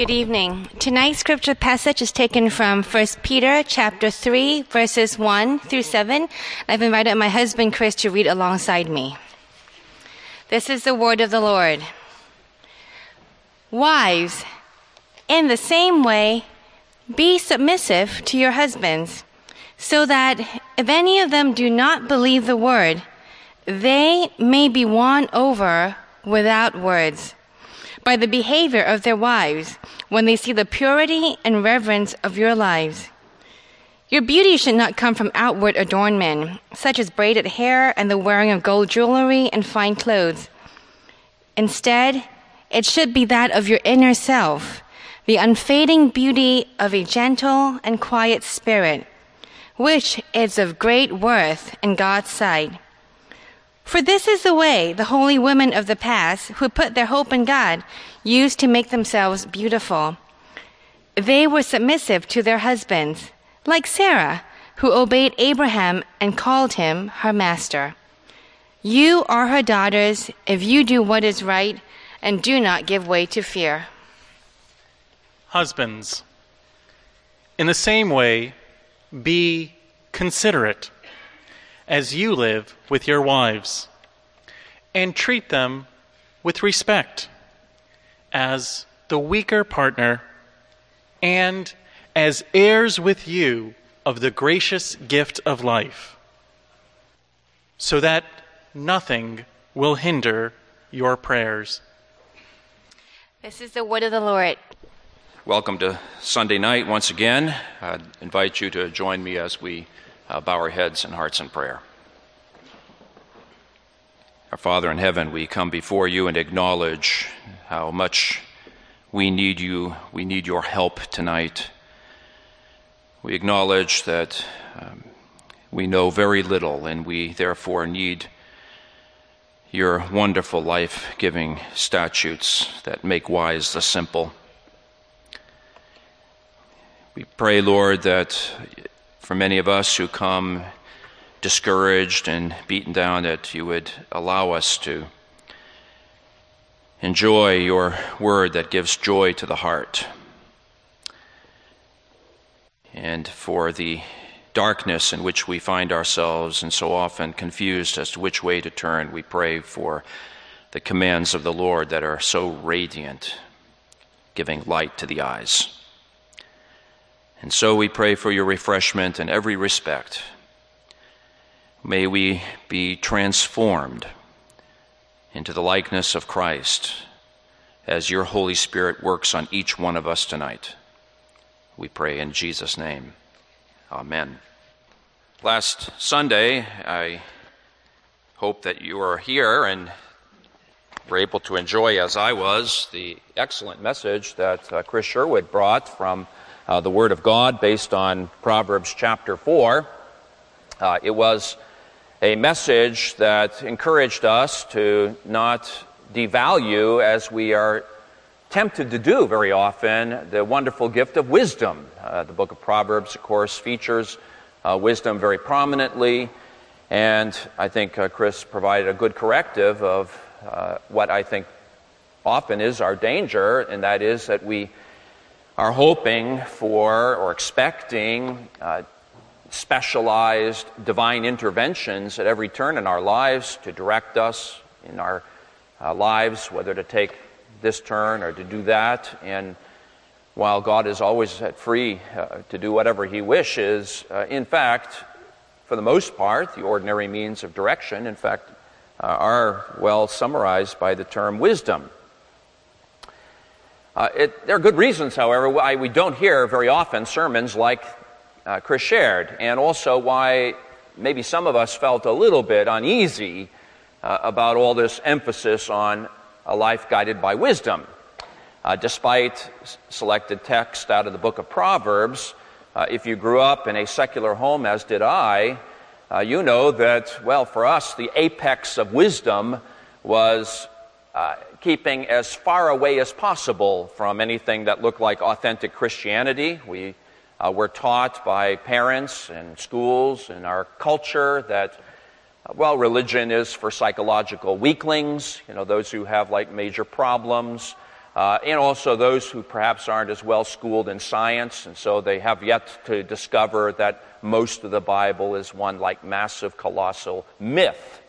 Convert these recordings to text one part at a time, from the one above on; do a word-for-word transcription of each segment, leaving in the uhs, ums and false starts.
Good evening. Tonight's scripture passage is taken from First Peter chapter three, verses one through seven. I've invited my husband Chris to read alongside me. This is the word of the Lord. Wives, in the same way, be submissive to your husbands, so that if any of them do not believe the word, they may be won over without words by the behavior of their wives, when they see the purity and reverence of your lives. Your beauty should not come from outward adornment, such as braided hair and the wearing of gold jewelry and fine clothes. Instead, it should be that of your inner self, the unfading beauty of a gentle and quiet spirit, which is of great worth in God's sight. For this is the way the holy women of the past, who put their hope in God, used to make themselves beautiful. They were submissive to their husbands, like Sarah, who obeyed Abraham and called him her master. You are her daughters if you do what is right and do not give way to fear. Husbands, in the same way, be considerate as you live with your wives, and treat them with respect as the weaker partner and as heirs with you of the gracious gift of life, so that nothing will hinder your prayers. This is the word of the Lord. Welcome to Sunday night once again. I invite you to join me as we uh, bow our heads and hearts in prayer. Our Father in heaven, we come before you and acknowledge how much we need you, we need your help tonight. We acknowledge that um, we know very little, and we therefore need your wonderful life-giving statutes that make wise the simple. We pray, Lord, that for many of us who come discouraged and beaten down, that you would allow us to enjoy your word that gives joy to the heart. And for the darkness in which we find ourselves and so often confused as to which way to turn, we pray for the commands of the Lord that are so radiant, giving light to the eyes. And so we pray for your refreshment in every respect. May we be transformed into the likeness of Christ as your Holy Spirit works on each one of us tonight. We pray in Jesus' name. Amen. Last Sunday, I hope that you are here and were able to enjoy, as I was, the excellent message that uh, Chris Sherwood brought from uh, the Word of God based on Proverbs chapter four. Uh, it was a message that encouraged us to not devalue, as we are tempted to do very often, the wonderful gift of wisdom. Uh, the book of Proverbs, of course, features uh, wisdom very prominently, and I think uh, Chris provided a good corrective of uh, what I think often is our danger, and that is that we are hoping for or expecting uh, specialized divine interventions at every turn in our lives to direct us in our uh, lives, whether to take this turn or to do that. And while God is always free uh, to do whatever he wishes, uh, in fact, for the most part, the ordinary means of direction, in fact, uh, are well summarized by the term wisdom. Uh, it, there are good reasons, however, why we don't hear very often sermons like Uh, Chris shared, and also why maybe some of us felt a little bit uneasy uh, about all this emphasis on a life guided by wisdom. Uh, despite s- selected text out of the book of Proverbs, uh, if you grew up in a secular home, as did I, uh, you know that, well, for us, the apex of wisdom was uh, keeping as far away as possible from anything that looked like authentic Christianity. We Uh, we're taught by parents and schools and our culture that, uh, well, religion is for psychological weaklings, you know, those who have like major problems, Uh, and also those who perhaps aren't as well schooled in science, and so they have yet to discover that most of the Bible is one like massive, colossal myth.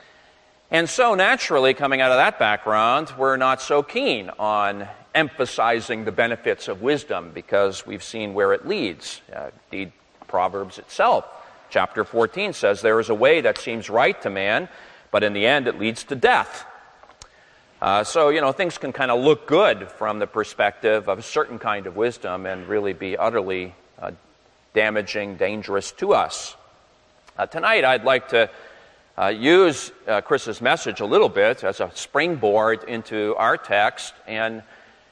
And so naturally, coming out of that background, we're not so keen on emphasizing the benefits of wisdom because we've seen where it leads. Uh, indeed, Proverbs itself, chapter fourteen, says there is a way that seems right to man, but in the end it leads to death. Uh, so, you know, things can kind of look good from the perspective of a certain kind of wisdom and really be utterly uh, damaging, dangerous to us. Uh, tonight, I'd like to uh, use uh, Chris's message a little bit as a springboard into our text and,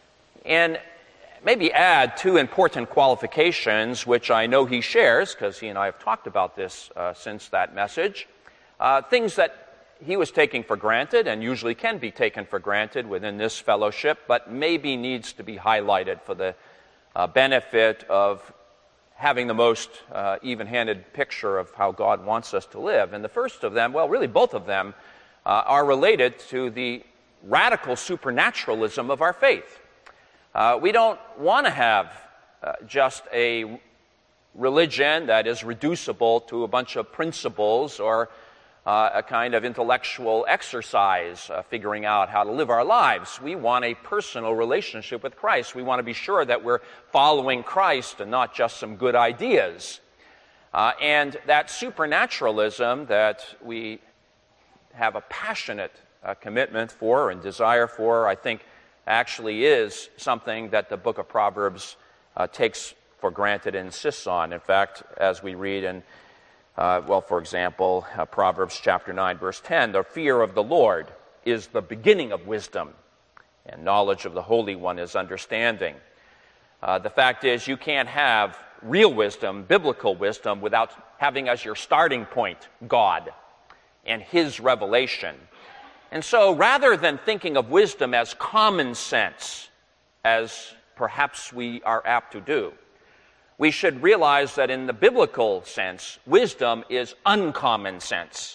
and maybe add two important qualifications, which I know he shares, because he and I have talked about this uh, since that message, uh, things that he was taking for granted and usually can be taken for granted within this fellowship, but maybe needs to be highlighted for the uh, benefit of having the most uh, even-handed picture of how God wants us to live. And the first of them, well, really both of them, uh, are related to the radical supernaturalism of our faith. Uh, we don't want to have uh, just a religion that is reducible to a bunch of principles or Uh, a kind of intellectual exercise, uh, figuring out how to live our lives. We want a personal relationship with Christ. We want to be sure that we're following Christ and not just some good ideas. Uh, and that supernaturalism that we have a passionate uh, commitment for and desire for, I think, actually is something that the book of Proverbs uh, takes for granted and insists on. In fact, as we read in Uh, well, for example, uh, Proverbs chapter nine, verse ten, the fear of the Lord is the beginning of wisdom, and knowledge of the Holy One is understanding. Uh, the fact is, you can't have real wisdom, biblical wisdom, without having as your starting point God and His revelation. And so, rather than thinking of wisdom as common sense, as perhaps we are apt to do, we should realize that in the biblical sense, wisdom is uncommon sense.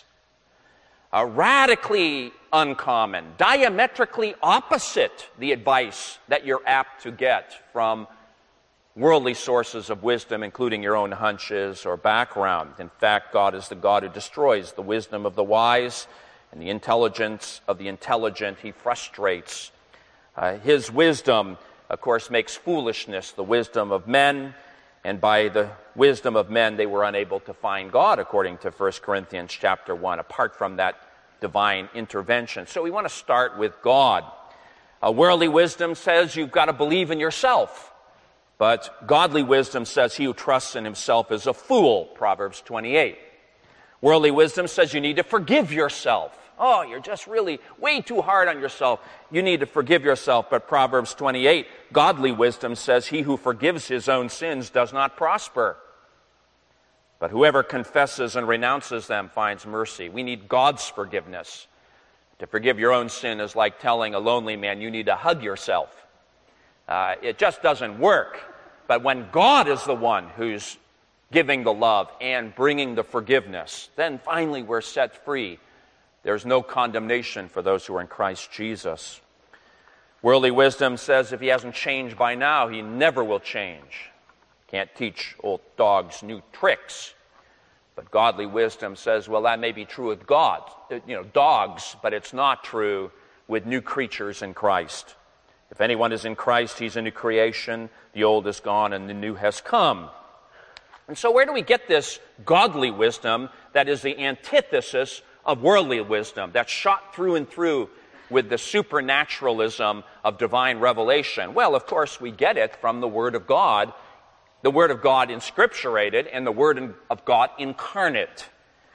Uh, radically uncommon, diametrically opposite the advice that you're apt to get from worldly sources of wisdom, including your own hunches or background. In fact, God is the God who destroys the wisdom of the wise, and the intelligence of the intelligent He frustrates. Uh, his wisdom, of course, makes foolishness the wisdom of men, and by the wisdom of men, they were unable to find God, according to First Corinthians chapter one, apart from that divine intervention. So we want to start with God. Uh, worldly wisdom says you've got to believe in yourself. But godly wisdom says he who trusts in himself is a fool, Proverbs twenty-eight. Worldly wisdom says you need to forgive yourself. Oh, you're just really way too hard on yourself. You need to forgive yourself. But Proverbs twenty-eight, godly wisdom says, he who forgives his own sins does not prosper, but whoever confesses and renounces them finds mercy. We need God's forgiveness. To forgive your own sin is like telling a lonely man you need to hug yourself. Uh, it just doesn't work. But when God is the one who's giving the love and bringing the forgiveness, then finally we're set free. There's no condemnation for those who are in Christ Jesus. Worldly wisdom says if he hasn't changed by now, he never will change. Can't teach old dogs new tricks. But godly wisdom says, well, that may be true with God, you know, dogs, but it's not true with new creatures in Christ. If anyone is in Christ, he's a new creation. The old is gone and the new has come. And so where do we get this godly wisdom that is the antithesis of worldly wisdom, that's shot through and through with the supernaturalism of divine revelation? Well, of course, we get it from the Word of God, the Word of God inscripturated, and the Word of God incarnate.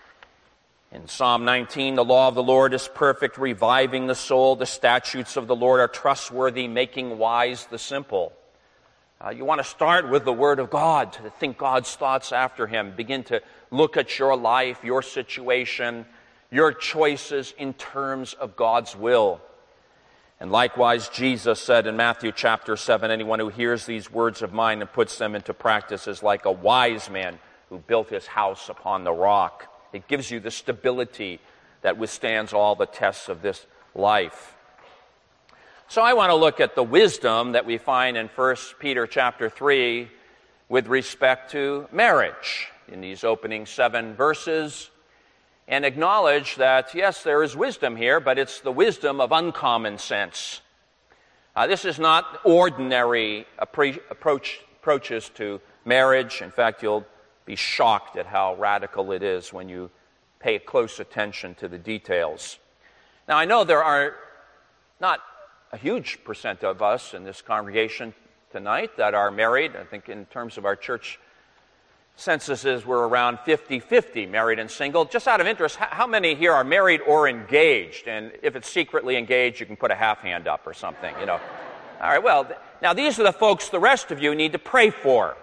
In Psalm nineteen, the law of the Lord is perfect, reviving the soul. The statutes of the Lord are trustworthy, making wise the simple. Uh, you want to start with the Word of God, to think God's thoughts after Him. Begin to look at your life, your situation, your choices in terms of God's will. And likewise, Jesus said in Matthew chapter seven, anyone who hears these words of mine and puts them into practice is like a wise man who built his house upon the rock. It gives you the stability that withstands all the tests of this life. So I want to look at the wisdom that we find in First Peter chapter three with respect to marriage in these opening seven verses, and acknowledge that, yes, there is wisdom here, but it's the wisdom of uncommon sense. Uh, this is not ordinary appre- approach, approaches to marriage. In fact, you'll be shocked at how radical it is when you pay close attention to the details. Now, I know there are not a huge percent of us in this congregation tonight that are married. I think in terms of our church censuses, we're around fifty-fifty, married and single. Just out of interest, how many here are married or engaged? And if it's secretly engaged, you can put a half hand up or something, you know. All right, well, now these are the folks the rest of you need to pray for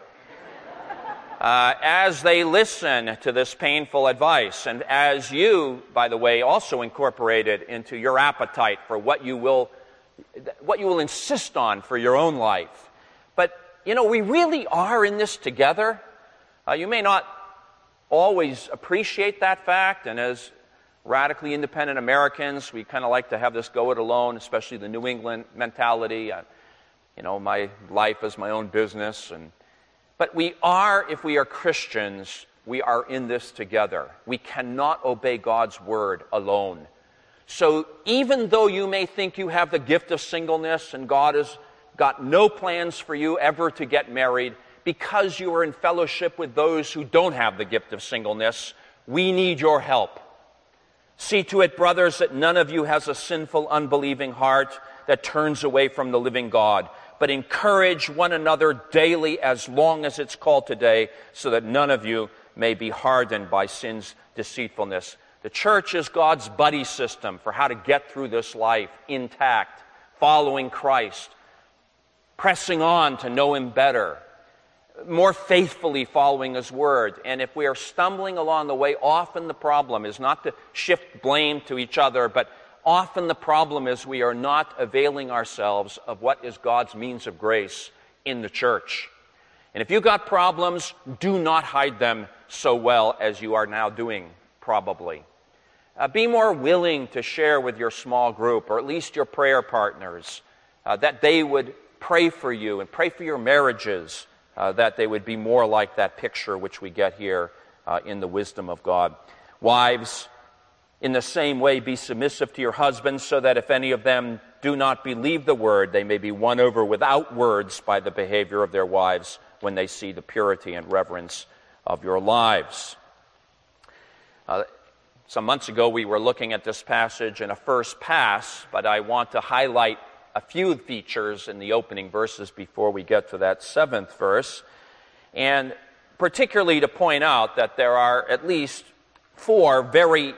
uh, as they listen to this painful advice, and as you, by the way, also incorporate it into your appetite for what you will what you will insist on for your own life. But, you know, we really are in this together. Uh, you may not always appreciate that fact, and as radically independent Americans, we kind of like to have this go it alone, especially the New England mentality. Uh, you know, my life is my own business. And but we are, if we are Christians, we are in this together. We cannot obey God's word alone. So even though you may think you have the gift of singleness and God has got no plans for you ever to get married, because you are in fellowship with those who don't have the gift of singleness, we need your help. See to it, brothers, that none of you has a sinful, unbelieving heart that turns away from the living God, but encourage one another daily as long as it's called today, so that none of you may be hardened by sin's deceitfulness. The church is God's buddy system for how to get through this life intact, following Christ, pressing on to know Him better, more faithfully following His word. And if we are stumbling along the way, often the problem is not to shift blame to each other, but often the problem is we are not availing ourselves of what is God's means of grace in the church. And if you've got problems, do not hide them so well as you are now doing, probably. Uh, be more willing to share with your small group, or at least your prayer partners, uh, that they would pray for you and pray for your marriages, uh, that they would be more like that picture which we get here uh, in the wisdom of God. Wives, in the same way, be submissive to your husbands, so that if any of them do not believe the word, they may be won over without words by the behavior of their wives when they see the purity and reverence of your lives. Uh, Some months ago, we were looking at this passage in a first pass, but I want to highlight a few features in the opening verses before we get to that seventh verse, and particularly to point out that there are at least four very,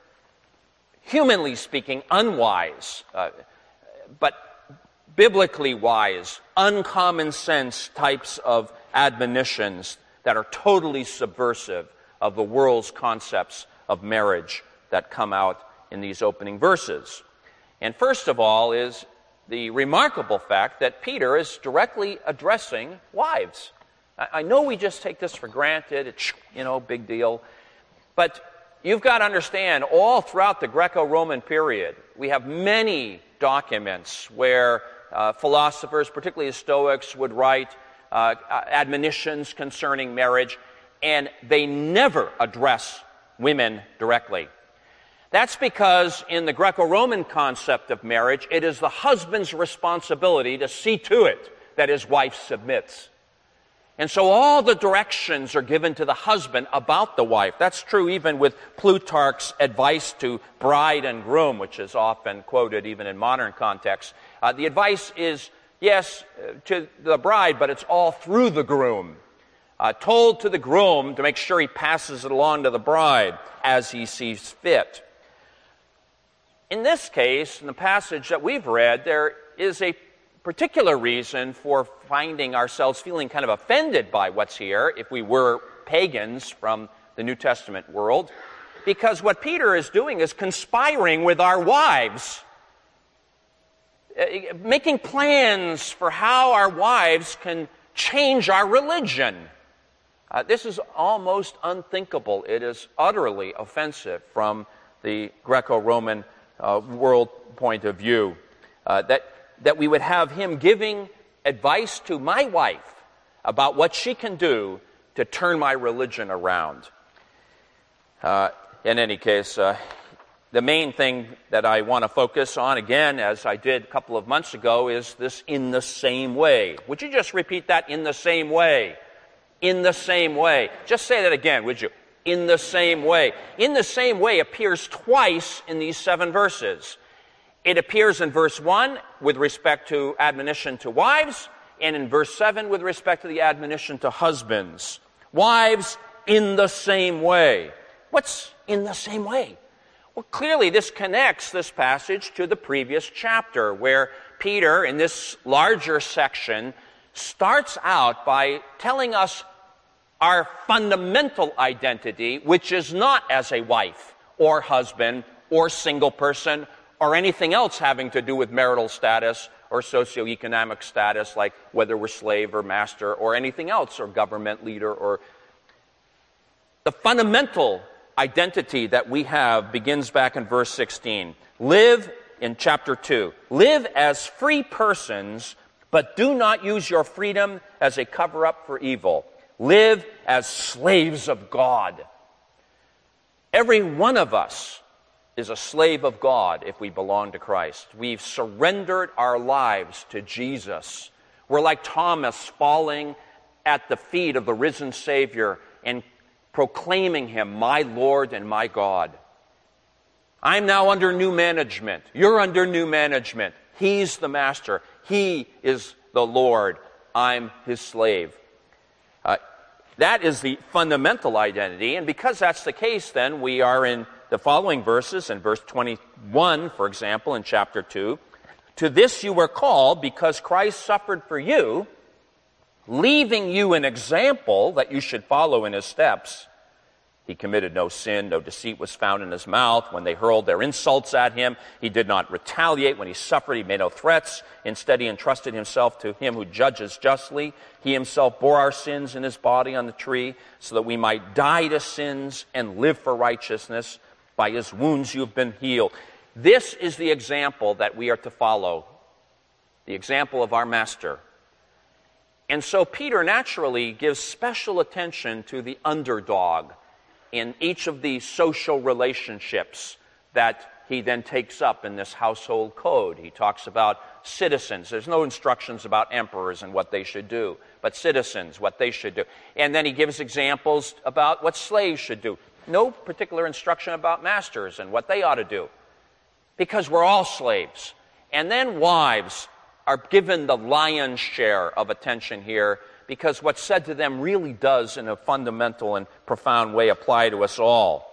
humanly speaking, unwise, uh, but biblically wise, uncommon sense types of admonitions that are totally subversive of the world's concepts of marriage that come out in these opening verses. And first of all is the remarkable fact that Peter is directly addressing wives. I know we just take this for granted, it's, you know, big deal, but you've got to understand, all throughout the Greco-Roman period, we have many documents where uh, philosophers, particularly the Stoics, would write uh, admonitions concerning marriage, and they never address women directly. That's because in the Greco-Roman concept of marriage, it is the husband's responsibility to see to it that his wife submits. And so all the directions are given to the husband about the wife. That's true even with Plutarch's advice to bride and groom, which is often quoted even in modern contexts. Uh, the advice is, yes, to the bride, but it's all through the groom. Uh, told to the groom to make sure he passes it along to the bride as he sees fit. In this case, in the passage that we've read, there is a particular reason for finding ourselves feeling kind of offended by what's here, if we were pagans from the New Testament world, because what Peter is doing is conspiring with our wives, making plans for how our wives can change our religion. Uh, this is almost unthinkable. It is utterly offensive from the Greco-Roman uh, world point of view. Uh, that that we would have him giving advice to my wife about what she can do to turn my religion around. Uh, in any case, uh, the main thing that I want to focus on, again, as I did a couple of months ago, is this "in the same way." Would you just repeat that? In the same way. In the same way. Just say that again, would you? In the same way. In the same way appears twice in these seven verses. It appears in verse one with respect to admonition to wives, and in verse seven with respect to the admonition to husbands. Wives, in the same way. What's in the same way? Well, clearly this connects this passage to the previous chapter, where Peter, in this larger section, starts out by telling us our fundamental identity, which is not as a wife or husband or single person or anything else having to do with marital status or socioeconomic status, like whether we're slave or master or anything else, or government leader. Or the fundamental identity that we have begins back in verse sixteen. Live, in chapter two, live as free persons, but do not use your freedom as a cover-up for evil. Live as slaves of God. Every one of us is a slave of God if we belong to Christ. We've surrendered our lives to Jesus. We're like Thomas, falling at the feet of the risen Savior and proclaiming him my Lord and my God. I'm now under new management. You're under new management. He's the master. He is the Lord. I'm his slave. Uh, that is the fundamental identity. And because that's the case, then we are in the following verses, in verse twenty-one, for example, in chapter two. To this you were called because Christ suffered for you, leaving you an example that you should follow in his steps. He committed no sin, no deceit was found in his mouth. When they hurled their insults at him, he did not retaliate. When he suffered, he made no threats. Instead, he entrusted himself to him who judges justly. He himself bore our sins in his body on the tree, so that we might die to sins and live for righteousness. By his wounds you have been healed. This is the example that we are to follow, the example of our master. And so Peter naturally gives special attention to the underdog in each of these social relationships that he then takes up in this household code. He talks about citizens. There's no instructions about emperors and what they should do, but citizens, what they should do. And then he gives examples about what slaves should do. No particular instruction about masters and what they ought to do, because we're all slaves. And then wives are given the lion's share of attention here, because what's said to them really does, in a fundamental and profound way, apply to us all.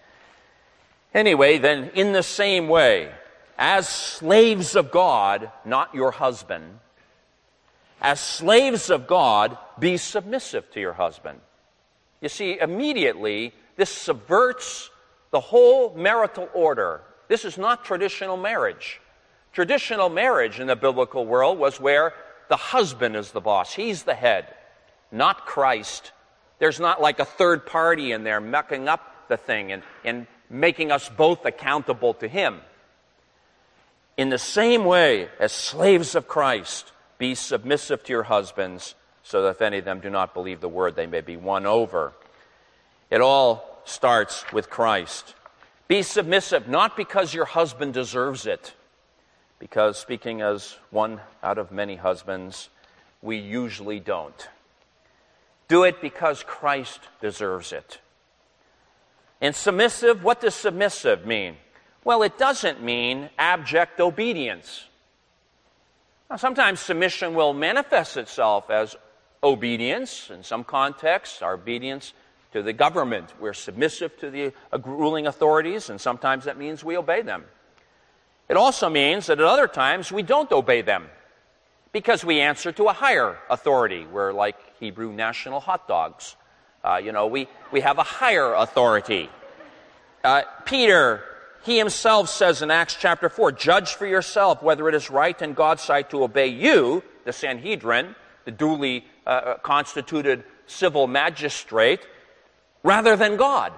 Anyway, then, in the same way, as slaves of God, not your husband, as slaves of God, be submissive to your husband. You see, immediately, this subverts the whole marital order. This is not traditional marriage. Traditional marriage in the biblical world was where the husband is the boss. He's the head, not Christ. There's not like a third party in there mucking up the thing and, and making us both accountable to him. In the same way, as slaves of Christ, be submissive to your husbands, so that if any of them do not believe the word, they may be won over. It all starts with Christ. Be submissive, not because your husband deserves it, because, speaking as one out of many husbands, we usually don't. Do it because Christ deserves it. And submissive, what does submissive mean? Well, it doesn't mean abject obedience. Now, sometimes submission will manifest itself as obedience. In some contexts, our obedience to the government. We're submissive to the ruling authorities, and sometimes that means we obey them. It also means that at other times we don't obey them because we answer to a higher authority. We're like Hebrew national hot dogs. Uh, you know, we, we have a higher authority. Uh, Peter, he himself says in Acts chapter four, judge for yourself whether it is right in God's sight to obey you, the Sanhedrin, the duly uh, constituted civil magistrate, rather than God.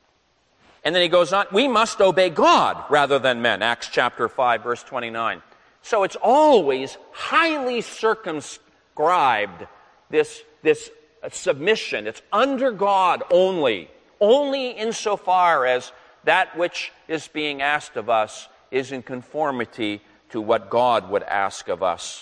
And then he goes on, we must obey God rather than men. Acts chapter five, verse twenty-nine. So it's always highly circumscribed, this, this submission. It's under God only, only insofar as that which is being asked of us is in conformity to what God would ask of us.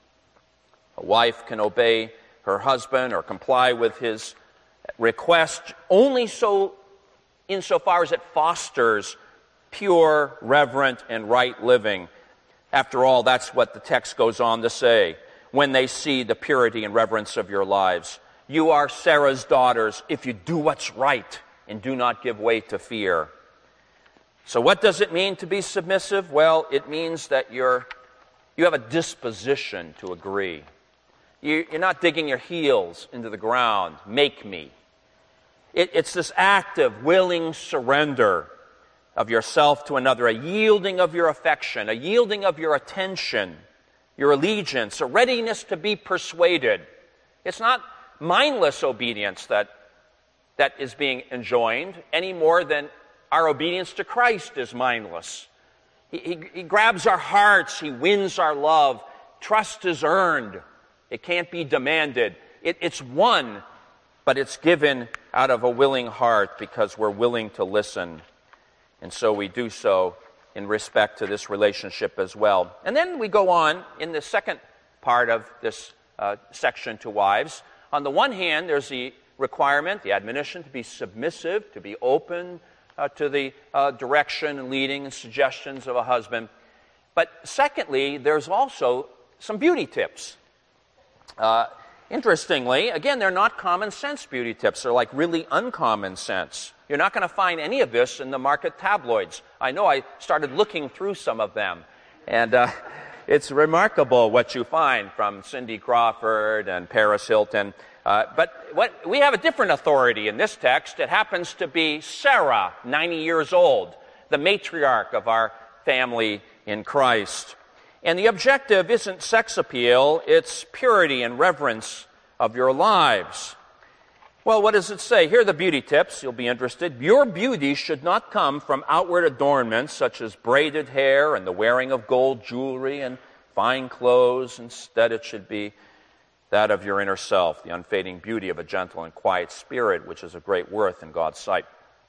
A wife can obey her husband or comply with his request only so insofar as it fosters pure, reverent, and right living. After all, that's what the text goes on to say. When they see the purity and reverence of your lives, you are Sarah's daughters if you do what's right and do not give way to fear. So what does it mean to be submissive? Well, it means that you're, you have a disposition to agree. You, you're not digging your heels into the ground, make me. It, it's this act of willing surrender of yourself to another, a yielding of your affection, a yielding of your attention, your allegiance, a readiness to be persuaded. It's not mindless obedience that, that is being enjoined any more than our obedience to Christ is mindless. He, he, he grabs our hearts. He wins our love. Trust is earned. It can't be demanded. It, it's won, but it's given out of a willing heart because we're willing to listen. And so we do so in respect to this relationship as well. And then we go on in the second part of this uh, section to wives. On the one hand, there's the requirement, the admonition to be submissive, to be open uh, to the uh, direction and leading and suggestions of a husband. But secondly, there's also some beauty tips. Uh, interestingly, again, they're not common sense beauty tips. They're like really uncommon sense. You're not going to find any of this in the market tabloids. I know I started looking through some of them, and uh, it's remarkable what you find from Cindy Crawford and Paris Hilton. Uh, but what, we have a different authority in this text. It happens to be Sarah, ninety years old, the matriarch of our family in Christ. And the objective isn't sex appeal, it's purity and reverence of your lives. Well, what does it say? Here are the beauty tips. You'll be interested. Your beauty should not come from outward adornments such as braided hair and the wearing of gold jewelry and fine clothes. Instead, it should be that of your inner self, the unfading beauty of a gentle and quiet spirit, which is of great worth in God's sight.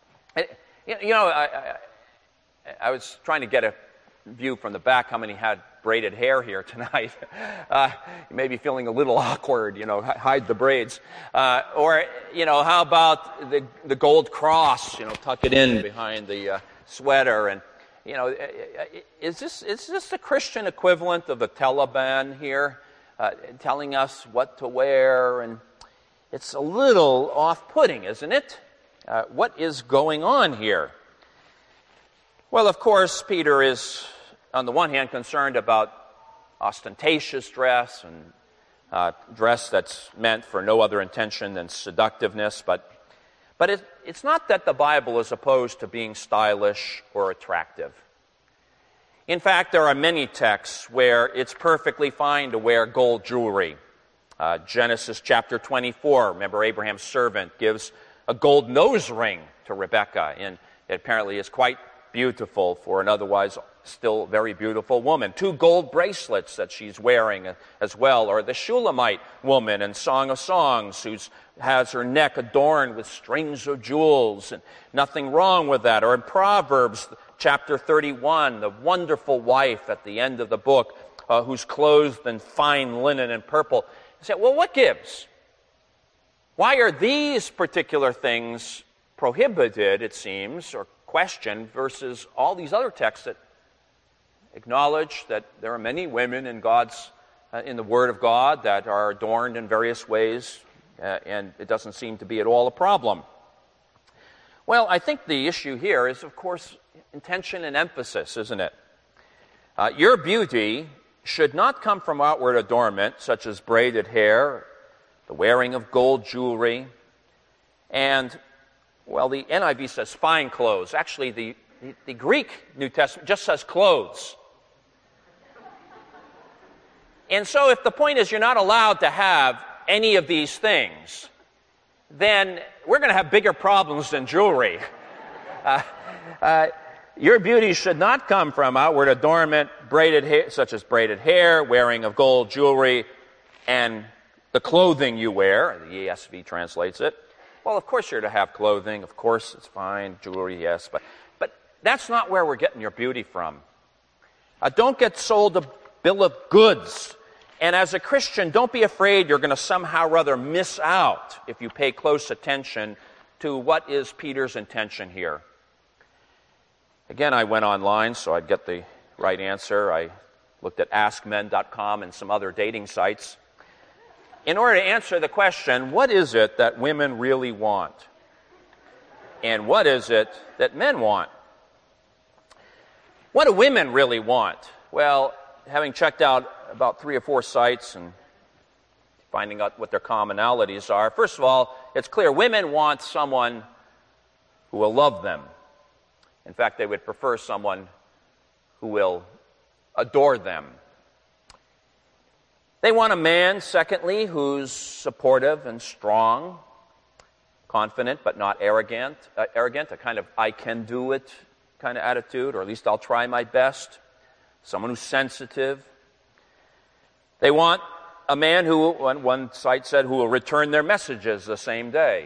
You know, I, I, I was trying to get a view from the back how many had braided hair here tonight. Uh, you may be feeling a little awkward, you know, hide the braids. Uh, or, you know, how about the, the gold cross, you know, tuck it in behind the uh, sweater. And, you know, is this, is this the Christian equivalent of the Taliban here? Uh, telling us what to wear, and it's a little off-putting, isn't it? Uh, what is going on here? Well, of course, Peter is, on the one hand, concerned about ostentatious dress and uh, dress that's meant for no other intention than seductiveness, but, but it, it's not that the Bible is opposed to being stylish or attractive. In fact, there are many texts where it's perfectly fine to wear gold jewelry. Uh, Genesis chapter twenty-four, remember Abraham's servant gives a gold nose ring to Rebekah, and it apparently is quite beautiful for an otherwise still very beautiful woman. Two gold bracelets that she's wearing as well, or the Shulamite woman in Song of Songs who has her neck adorned with strings of jewels, and nothing wrong with that. Or in Proverbs chapter thirty-one, the wonderful wife at the end of the book uh, who's clothed in fine linen and purple. You say, well, what gives? Why are these particular things prohibited, it seems, or questioned, versus all these other texts that acknowledge that there are many women in God's, uh, in the Word of God that are adorned in various ways, uh, and it doesn't seem to be at all a problem? Well, I think the issue here is, of course, intention and emphasis, isn't it? Uh, your beauty should not come from outward adornment, such as braided hair, the wearing of gold jewelry, and, well, the N I V says fine clothes. Actually, the, the, the Greek New Testament just says clothes. And so if the point is you're not allowed to have any of these things, then we're going to have bigger problems than jewelry. Uh, uh, Your beauty should not come from outward adornment, braided hair, such as braided hair, wearing of gold jewelry, and the clothing you wear. The E S V translates it. Well, of course you're to have clothing. Of course it's fine. Jewelry, yes. But, but that's not where we're getting your beauty from. Uh, don't get sold a bill of goods. And as a Christian, don't be afraid you're going to somehow or other miss out if you pay close attention to what is Peter's intention here. Again, I went online so I'd get the right answer. I looked at ask men dot com and some other dating sites. In order to answer the question, what is it that women really want? And what is it that men want? What do women really want? Well, having checked out about three or four sites and finding out what their commonalities are, first of all, it's clear women want someone who will love them. In fact, they would prefer someone who will adore them. They want a man, secondly, who's supportive and strong, confident but not arrogant, uh, arrogant, a kind of I can do it kind of attitude, or at least I'll try my best. Someone who's sensitive. They want a man who, on one site said, who will return their messages the same day.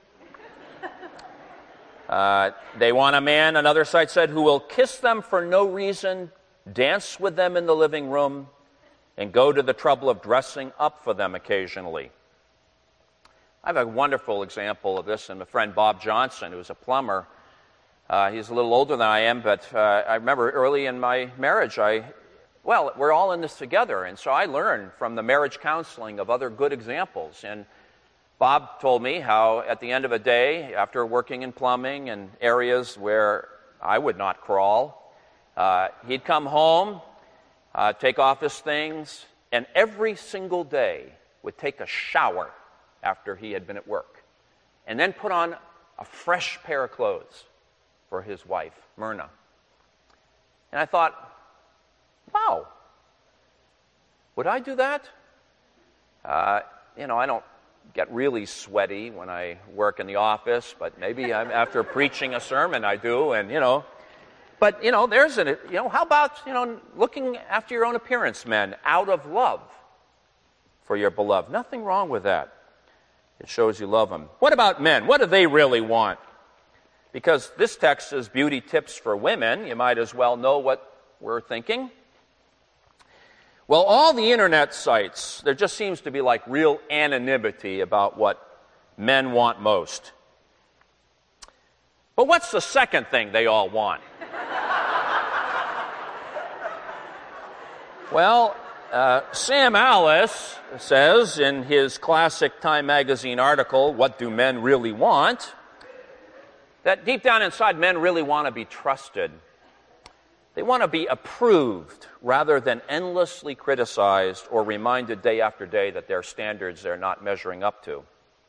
Uh, they want a man, another site said, who will kiss them for no reason, dance with them in the living room, and go to the trouble of dressing up for them occasionally. I have a wonderful example of this in my friend Bob Johnson, who's a plumber. Uh, he's a little older than I am, but uh, I remember early in my marriage, I, well, we're all in this together, and so I learned from the marriage counseling of other good examples. And Bob told me how at the end of a day, after working in plumbing and areas where I would not crawl, uh, he'd come home, uh, take off his things, and every single day would take a shower after he had been at work, and then put on a fresh pair of clothes for his wife, Myrna. And I thought, wow, would I do that? Uh, you know, I don't get really sweaty when I work in the office, but maybe I'm, after preaching a sermon I do, and, you know. But, you know, there's an, you know, how about, you know, looking after your own appearance, men, out of love for your beloved? Nothing wrong with that. It shows you love them. What about men? What do they really want? Because this text is beauty tips for women, you might as well know what we're thinking. Well, all the internet sites, there just seems to be like real anonymity about what men want most. But what's the second thing they all want? Well, uh, Sam Alice says in his classic Time magazine article, What Do Men Really Want?, that deep down inside, men really want to be trusted. They want to be approved rather than endlessly criticized or reminded day after day that their standards they're not measuring up to.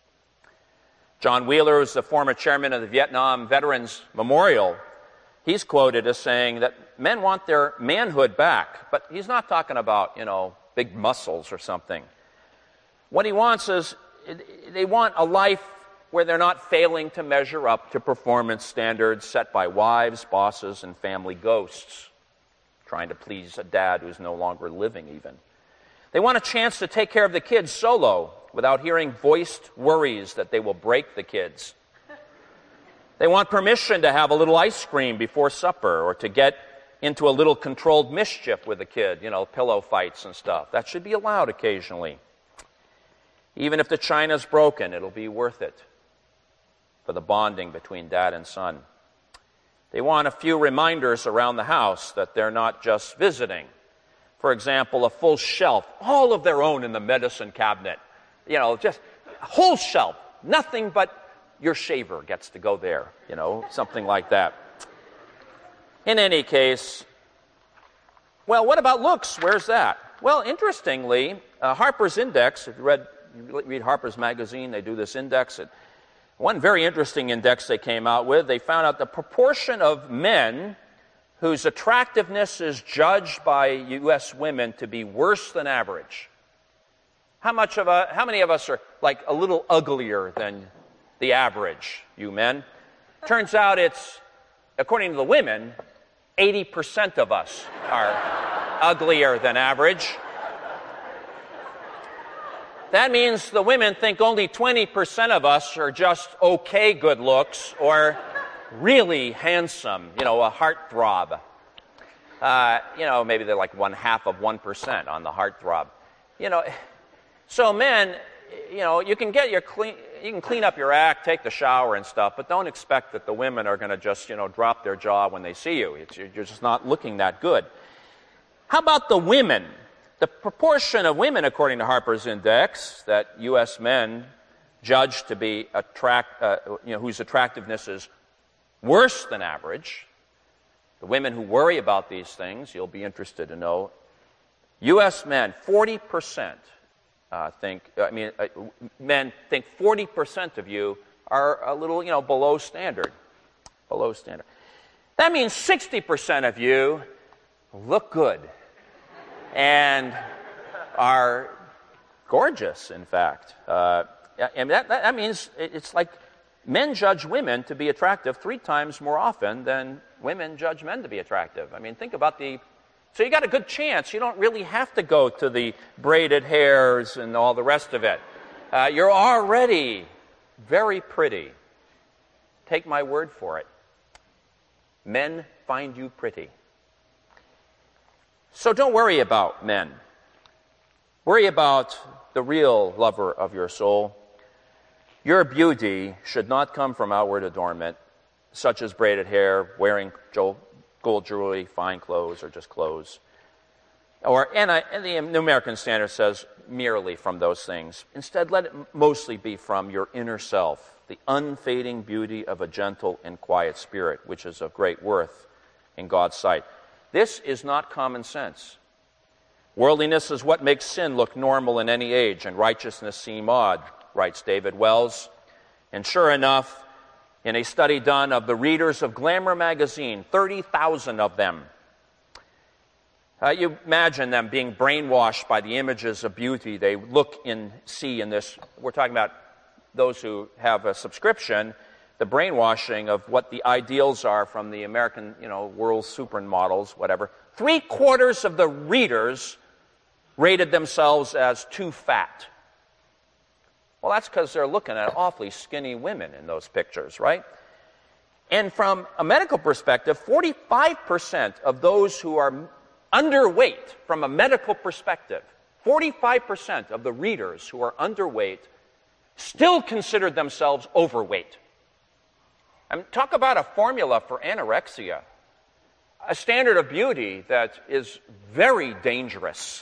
John Wheeler, who's the former chairman of the Vietnam Veterans Memorial, he's quoted as saying that men want their manhood back, but he's not talking about, you know, big muscles or something. What he wants is, they want a life where they're not failing to measure up to performance standards set by wives, bosses, and family ghosts, trying to please a dad who's no longer living even. They want a chance to take care of the kids solo without hearing voiced worries that they will break the kids. They want permission to have a little ice cream before supper or to get into a little controlled mischief with a kid, you know, pillow fights and stuff. That should be allowed occasionally. Even if the china's broken, it'll be worth it for the bonding between dad and son. They want a few reminders around the house that they're not just visiting. For example, a full shelf, all of their own in the medicine cabinet. You know, just a whole shelf, nothing but your shaver gets to go there, you know, something like that. In any case, well, what about looks? Where's that? Well, interestingly, uh, Harper's Index, if you read, you read Harper's Magazine, they do this index. It, one very interesting index they came out with, they found out the proportion of men whose attractiveness is judged by U S women to be worse than average. How much of a, how many of us are like a little uglier than the average, you men? Turns out it's, according to the women, eighty percent of us are uglier than average. That means the women think only twenty percent of us are just okay good looks or really handsome, you know, a heartthrob. Uh, you know, maybe they're like one half of one percent on the heartthrob. You know, so men, you know, you can get your clean, you can clean up your act, take the shower and stuff, but don't expect that the women are going to just, you know, drop their jaw when they see you. It's, you're just not looking that good. How about the women? The proportion of women, according to Harper's Index, that U S men judge to be attract, uh, you know, whose attractiveness is worse than average. The women who worry about these things, you'll be interested to know, U S men, forty percent uh, think, I mean, uh, men think forty percent of you are a little, you know, below standard. Below standard. That means sixty percent of you look good and are gorgeous, in fact. Uh, and that, that, that means it's like men judge women to be attractive three times more often than women judge men to be attractive. I mean, think about the... So you got a good chance. You don't really have to go to the braided hairs and all the rest of it. Uh, you're already very pretty. Take my word for it. Men find you pretty. So don't worry about men. Worry about the real lover of your soul. Your beauty should not come from outward adornment, such as braided hair, wearing gold jewelry, fine clothes, or just clothes. Or, and, I, and the New American Standard says merely from those things. Instead, let it mostly be from your inner self, the unfading beauty of a gentle and quiet spirit, which is of great worth in God's sight. This is not common sense. Worldliness is what makes sin look normal in any age and righteousness seem odd, writes David Wells. And sure enough, in a study done of the readers of Glamour magazine, thirty thousand of them, uh, you imagine them being brainwashed by the images of beauty they look and see in this. We're talking about those who have a subscription, the brainwashing of what the ideals are from the American, you know, world supermodels, whatever. Three quarters of the readers rated themselves as too fat. Well, that's because they're looking at awfully skinny women in those pictures, right? And from a medical perspective, forty-five percent of those who are underweight, from a medical perspective, forty-five percent of the readers who are underweight still considered themselves overweight. I mean, talk about a formula for anorexia, a standard of beauty that is very dangerous.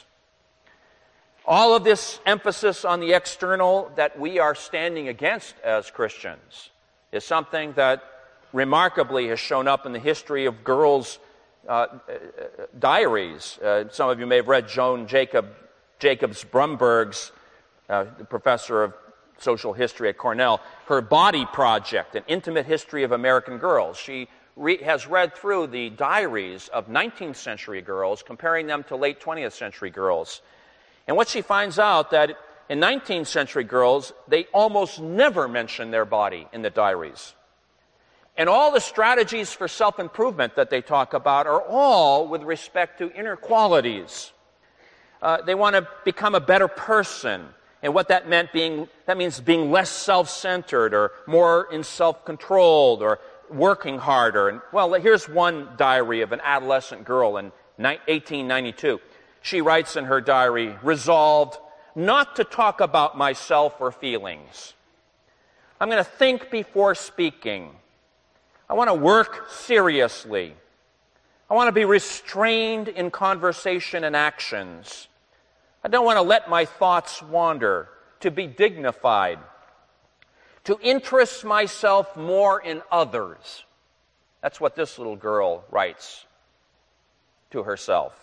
All of this emphasis on the external that we are standing against as Christians is something that remarkably has shown up in the history of girls' uh, diaries. Uh, some of you may have read Joan Jacob, Jacobs Brumberg's, uh, the professor of social history at Cornell, her Body Project, an intimate history of American girls. She re- has read through the diaries of nineteenth century girls, comparing them to late twentieth century girls. And what she finds out that in nineteenth century girls, they almost never mention their body in the diaries. And all the strategies for self-improvement that they talk about are all with respect to inner qualities. Uh, they want to become a better person. And what that meant being, that means being less self-centered or more in self-controlled or working harder. And well, here's one diary of an adolescent girl in eighteen ninety-two. She writes in her diary, resolved not to talk about myself or feelings. I'm going to think before speaking. I want to work seriously. I want to be restrained in conversation and actions. I don't want to let my thoughts wander, to be dignified, to interest myself more in others. That's what this little girl writes to herself.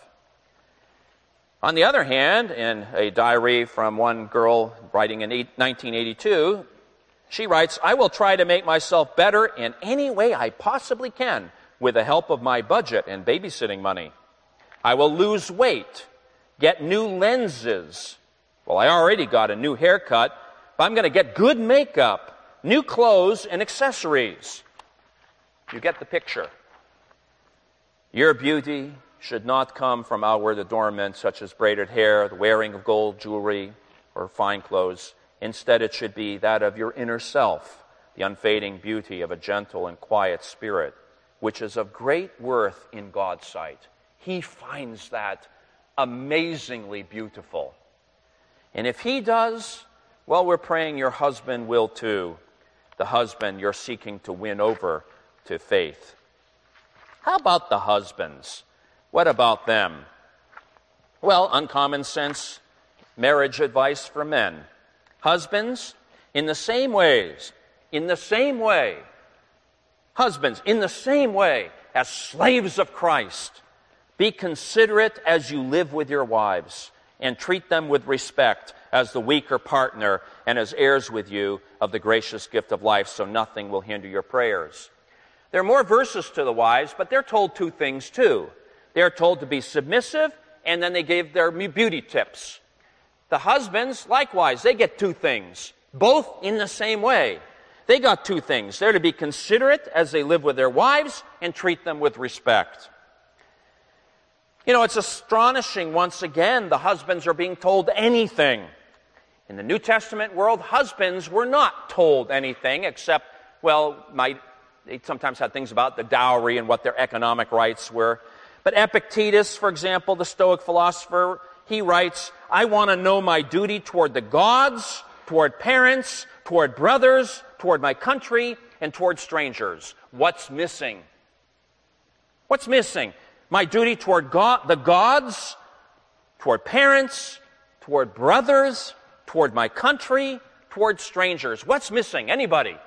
On the other hand, in a diary from one girl writing in nineteen eighty-two, she writes, I will try to make myself better in any way I possibly can with the help of my budget and babysitting money. I will lose weight, get new lenses. Well, I already got a new haircut, but I'm going to get good makeup, new clothes, and accessories. You get the picture. Your beauty should not come from outward adornment, such as braided hair, the wearing of gold jewelry, or fine clothes. Instead, it should be that of your inner self, the unfading beauty of a gentle and quiet spirit, which is of great worth in God's sight. He finds that amazingly beautiful. And if he does, well, we're praying your husband will too, the husband you're seeking to win over to faith. How about the husbands? What about them? Well, uncommon sense marriage advice for men. Husbands, in the same ways, in the same way, husbands, in the same way as slaves of Christ, be considerate as you live with your wives, and treat them with respect as the weaker partner and as heirs with you of the gracious gift of life, so nothing will hinder your prayers. There are more verses to the wives, but they're told two things too. They're told to be submissive, and then they gave their beauty tips. The husbands, likewise, they get two things, both in the same way. They got two things. They're to be considerate as they live with their wives and treat them with respect. You know, it's astonishing, once again, the husbands are being told anything. In the New Testament world, husbands were not told anything except, well, my, they sometimes had things about the dowry and what their economic rights were. But Epictetus, for example, the Stoic philosopher, he writes, I want to know my duty toward the gods, toward parents, toward brothers, toward my country, and toward strangers. What's missing? What's missing? My duty toward God, the gods, toward parents, toward brothers, toward my country, toward strangers. What's missing? Anybody?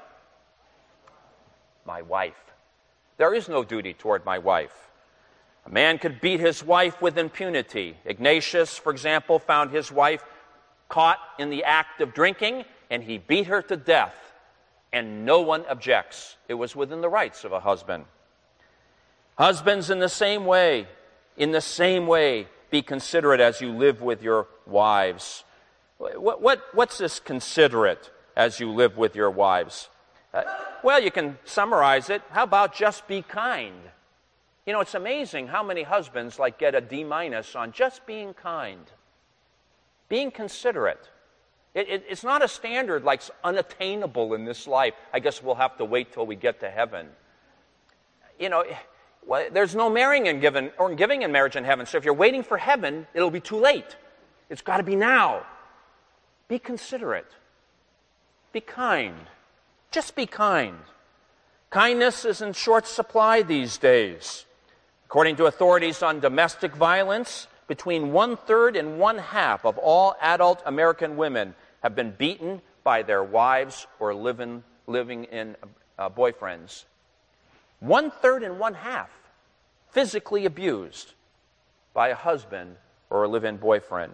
My wife. There is no duty toward my wife. A man could beat his wife with impunity. Ignatius, for example, found his wife caught in the act of drinking, and he beat her to death, and no one objects. It was within the rights of a husband. Husbands, in the same way, in the same way, be considerate as you live with your wives. What, what, what's this considerate as you live with your wives? Uh, well, you can summarize it. How about just be kind? You know, it's amazing how many husbands like get a D minus on just being kind, being considerate. It, it, it's not a standard like unattainable in this life. I guess we'll have to wait till we get to heaven. You know, well, there's no marrying in given or giving in marriage in heaven. So if you're waiting for heaven, it'll be too late. It's got to be now. Be considerate. Be kind. Just be kind. Kindness is in short supply these days. According to authorities on domestic violence, between one-third and one-half of all adult American women have been beaten by their wives or living, living in uh, boyfriends. One-third and one-half physically abused by a husband or a live-in boyfriend.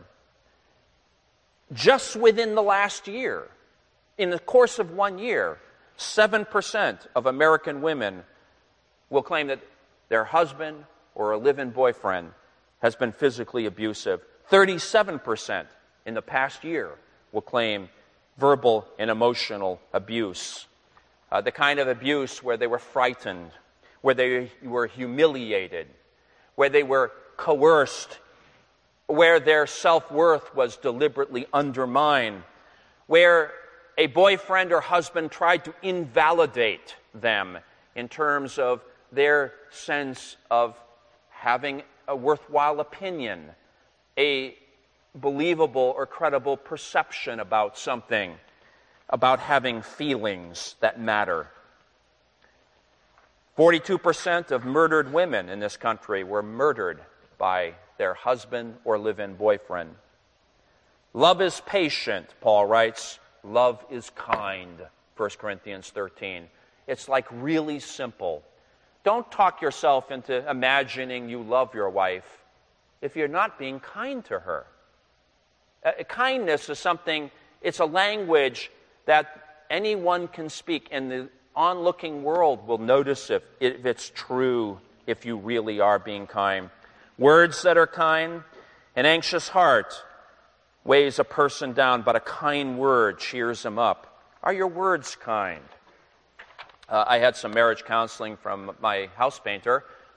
Just within the last year, in the course of one year, seven percent of American women will claim that their husband or a live-in boyfriend has been physically abusive. thirty-seven percent in the past year will claim verbal and emotional abuse. Uh, the kind of abuse where they were frightened, where they were humiliated, where they were coerced, where their self-worth was deliberately undermined, where a boyfriend or husband tried to invalidate them in terms of their sense of having a worthwhile opinion, a believable or credible perception about something, about having feelings that matter. forty-two percent of murdered women in this country were murdered by their husband or live-in boyfriend. Love is patient, Paul writes. Love is kind, First Corinthians thirteen. It's like really simple. Don't talk yourself into imagining you love your wife if you're not being kind to her. Uh, kindness is something, it's a language that anyone can speak, and the onlooking world will notice if, if it's true, if you really are being kind. Words that are kind, an anxious heart weighs a person down, but a kind word cheers them up. Are your words kind? Uh, I had some marriage counseling from my house painter.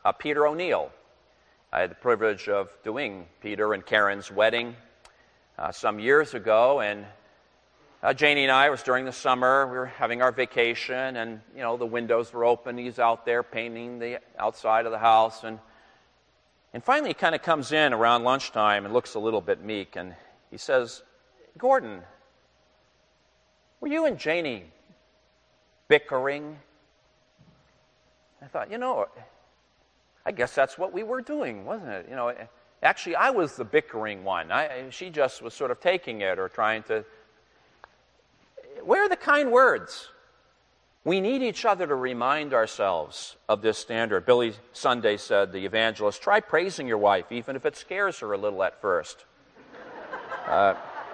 uh, Peter O'Neill. I had the privilege of doing Peter and Karen's wedding uh, some years ago, and uh, Janie and I, it was during the summer, we were having our vacation, and, you know, the windows were open. He's out there painting the outside of the house, and and finally he kind of comes in around lunchtime and looks a little bit meek, and he says, "Gordon, were you and Janie bickering?" I thought, you know, I guess that's what we were doing, wasn't it? You know, actually, I was the bickering one. I, she just was sort of taking it or trying to. Where are the kind words? We need each other to remind ourselves of this standard. Billy Sunday said, the evangelist, try praising your wife, even if it scares her a little at first. Uh,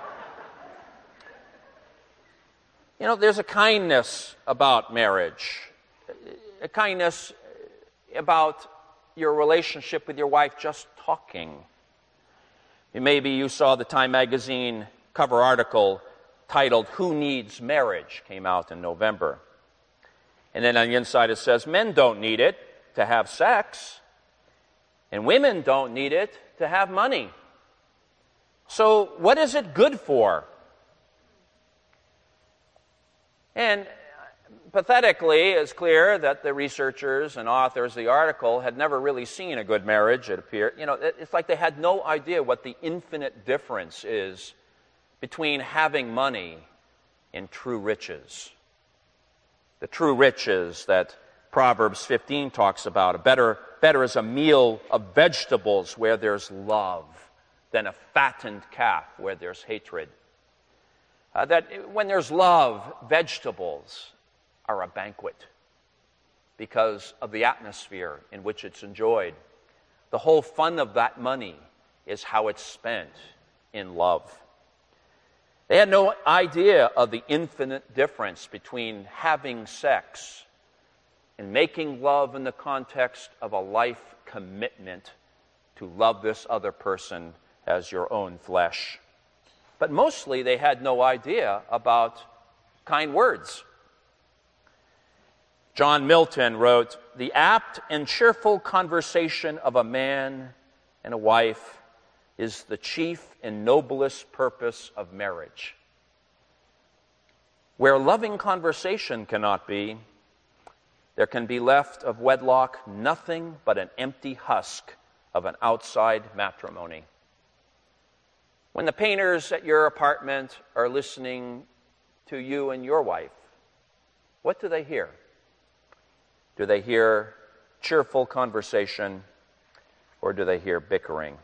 you know, there's a kindness about marriage, a kindness about your relationship with your wife just talking. Maybe you saw the Time magazine cover article titled, Who Needs Marriage? Came out in November. And then on the inside it says, men don't need it to have sex, and women don't need it to have money. So what is it good for? And pathetically, it's clear that the researchers and authors of the article had never really seen a good marriage, it appeared. You know, it's like they had no idea what the infinite difference is between having money and true riches. The true riches that Proverbs fifteen talks about. A better, better is a meal of vegetables where there's love than a fattened calf where there's hatred. Uh, that when there's love, vegetables are a banquet because of the atmosphere in which it's enjoyed. The whole fun of that money is how it's spent in love. They had no idea of the infinite difference between having sex and making love in the context of a life commitment to love this other person as your own flesh. But mostly they had no idea about kind words. John Milton wrote, the apt and cheerful conversation of a man and a wife is the chief and noblest purpose of marriage. Where loving conversation cannot be, there can be left of wedlock nothing but an empty husk of an outside matrimony. When the painters at your apartment are listening to you and your wife, what do they hear? Do they hear cheerful conversation, or do they hear bickering?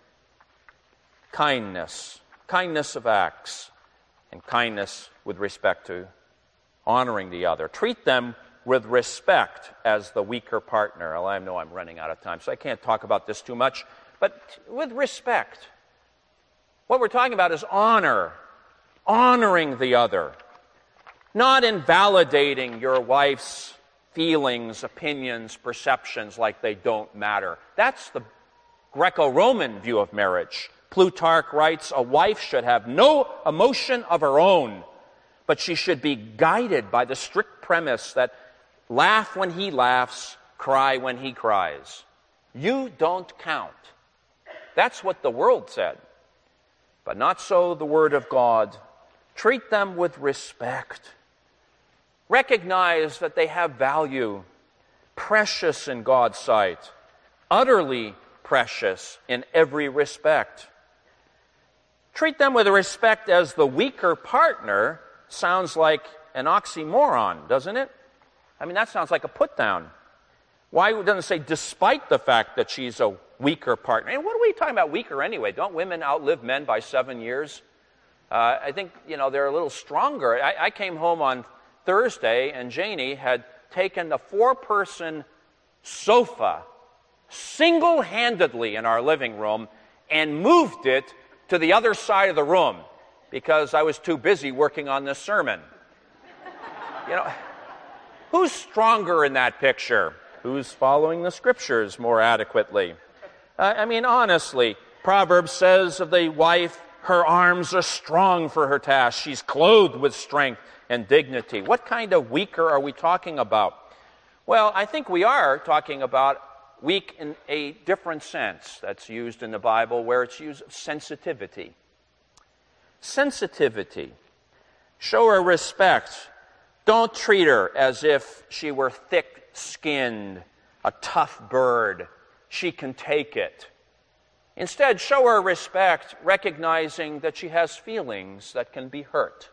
Kindness, kindness of acts, and kindness with respect to honoring the other. Treat them with respect as the weaker partner. Well, I know I'm running out of time, so I can't talk about this too much, but with respect. What we're talking about is honor, honoring the other, not invalidating your wife's feelings, opinions, perceptions like they don't matter. That's the Greco-Roman view of marriage. Plutarch writes, a wife should have no emotion of her own, but she should be guided by the strict premise that laugh when he laughs, cry when he cries. You don't count. That's what the world said. But not so the Word of God. Treat them with respect. Recognize that they have value, precious in God's sight, utterly precious in every respect. Treat them with respect as the weaker partner sounds like an oxymoron, doesn't it? I mean, that sounds like a put-down. Why doesn't it say despite the fact that she's a weaker partner? And what are we talking about weaker anyway? Don't women outlive men by seven years? Uh, I think, you know, they're a little stronger. I, I came home on Thursday, and Janie had taken the four-person sofa single-handedly in our living room and moved it to the other side of the room because I was too busy working on this sermon. You know, who's stronger in that picture? Who's following the Scriptures more adequately? Uh, I mean, honestly, Proverbs says of the wife, her arms are strong for her task. She's clothed with strength and dignity. What kind of weaker are we talking about? Well, I think we are talking about weak in a different sense that's used in the Bible, where it's used of sensitivity. Sensitivity. Show her respect. Don't treat her as if she were thick-skinned, a tough bird. She can take it. Instead, show her respect, recognizing that she has feelings that can be hurt.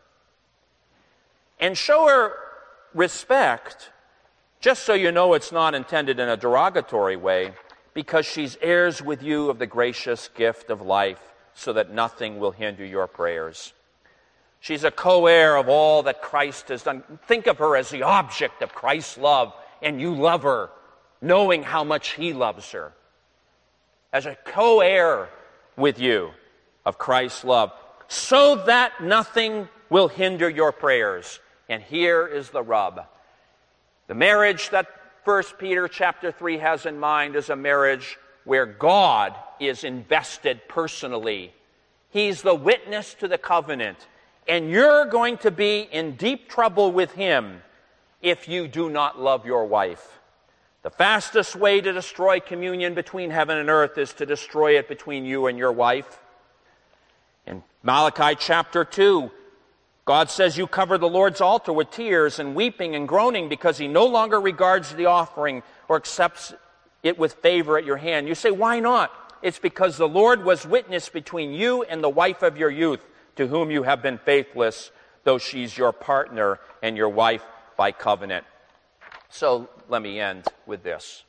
And show her respect, just so you know it's not intended in a derogatory way, because she's heirs with you of the gracious gift of life, so that nothing will hinder your prayers. She's a co-heir of all that Christ has done. Think of her as the object of Christ's love, and you love her, knowing how much He loves her. As a co-heir with you of Christ's love, so that nothing will hinder your prayers. And here is the rub. The marriage that First Peter chapter three has in mind is a marriage where God is invested personally. He's the witness to the covenant. And you're going to be in deep trouble with Him if you do not love your wife. The fastest way to destroy communion between heaven and earth is to destroy it between you and your wife. In Malachi chapter two, God says you cover the Lord's altar with tears and weeping and groaning because He no longer regards the offering or accepts it with favor at your hand. You say, why not? It's because the Lord was witness between you and the wife of your youth, to whom you have been faithless, though she's your partner and your wife by covenant. So let me end with this.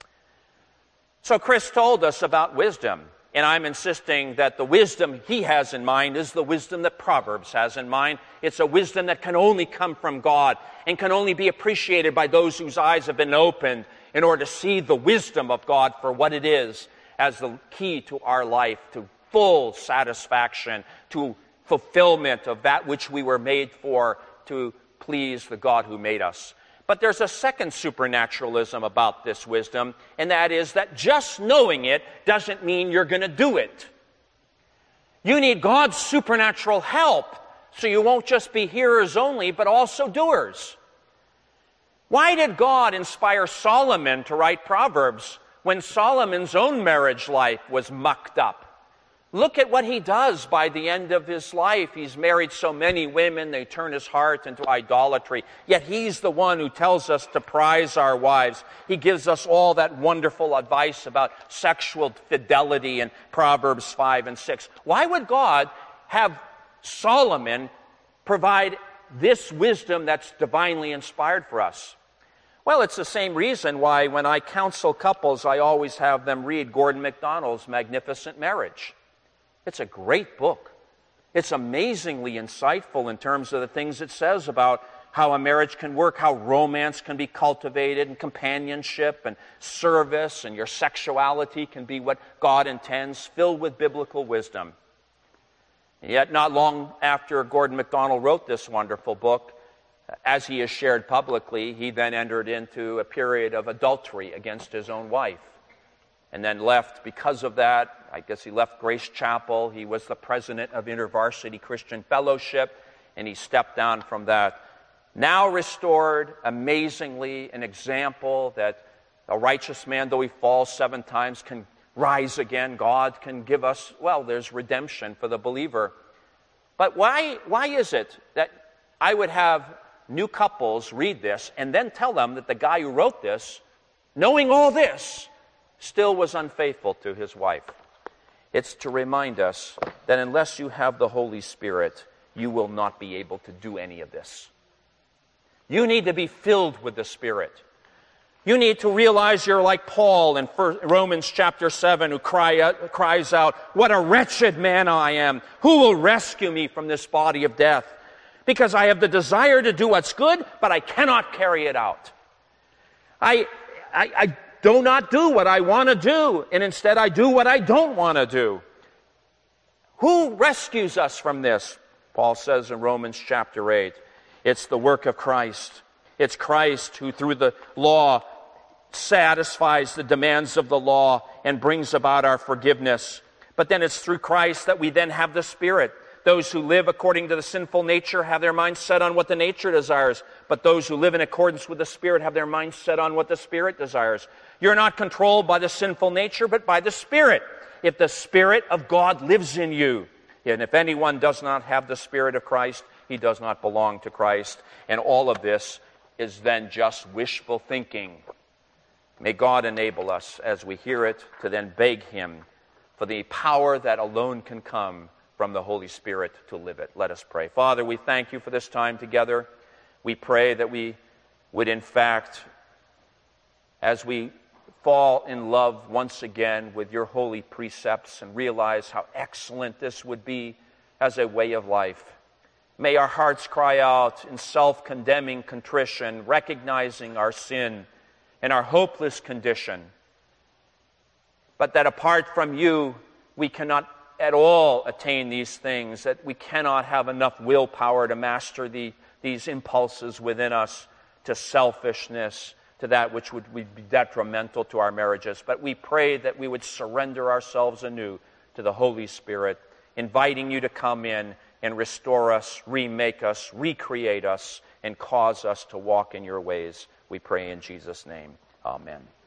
So Chris told us about wisdom, and I'm insisting that the wisdom he has in mind is the wisdom that Proverbs has in mind. It's a wisdom that can only come from God and can only be appreciated by those whose eyes have been opened in order to see the wisdom of God for what it is as the key to our life, to full satisfaction, to fulfillment of that which we were made for, to please the God who made us. But there's a second supernaturalism about this wisdom, and that is that just knowing it doesn't mean you're going to do it. You need God's supernatural help, so you won't just be hearers only, but also doers. Why did God inspire Solomon to write Proverbs when Solomon's own marriage life was mucked up? Look at what he does by the end of his life. He's married so many women, they turn his heart into idolatry. Yet he's the one who tells us to prize our wives. He gives us all that wonderful advice about sexual fidelity in Proverbs five and six. Why would God have Solomon provide this wisdom that's divinely inspired for us? Well, it's the same reason why when I counsel couples, I always have them read Gordon MacDonald's Magnificent Marriage. It's a great book. It's amazingly insightful in terms of the things it says about how a marriage can work, how romance can be cultivated, and companionship and service, and your sexuality can be what God intends, filled with biblical wisdom. And yet, not long after Gordon MacDonald wrote this wonderful book, as he has shared publicly, he then entered into a period of adultery against his own wife, and then left because of that. I guess he left Grace Chapel. He was the president of InterVarsity Christian Fellowship, and he stepped down from that. Now restored, amazingly, an example that a righteous man, though he falls seven times, can rise again. God can give us, well, there's redemption for the believer. But why, why is it that I would have new couples read this and then tell them that the guy who wrote this, knowing all this, still was unfaithful to his wife? It's to remind us that unless you have the Holy Spirit, you will not be able to do any of this. You need to be filled with the Spirit. You need to realize you're like Paul in Romans chapter seven, who cry out, cries out, "What a wretched man I am! Who will rescue me from this body of death? Because I have the desire to do what's good, but I cannot carry it out. I, I, I do not do what I want to do, and instead I do what I don't want to do." Who rescues us from this? Paul says in Romans chapter eight, it's the work of Christ. It's Christ who through the law satisfies the demands of the law and brings about our forgiveness. But then it's through Christ that we then have the Spirit. Those who live according to the sinful nature have their minds set on what the nature desires, but those who live in accordance with the Spirit have their minds set on what the Spirit desires. You're not controlled by the sinful nature, but by the Spirit. If the Spirit of God lives in you, and if anyone does not have the Spirit of Christ, he does not belong to Christ. And all of this is then just wishful thinking. May God enable us, as we hear it, to then beg Him for the power that alone can come from the Holy Spirit to live it. Let us pray. Father, we thank You for this time together. We pray that we would, in fact, as we fall in love once again with Your holy precepts and realize how excellent this would be as a way of life, may our hearts cry out in self-condemning contrition, recognizing our sin and our hopeless condition, but that apart from You, we cannot at all attain these things, that we cannot have enough willpower to master the, these impulses within us to selfishness, to that which would be detrimental to our marriages. But we pray that we would surrender ourselves anew to the Holy Spirit, inviting You to come in and restore us, remake us, recreate us, and cause us to walk in Your ways. We pray in Jesus' name. Amen.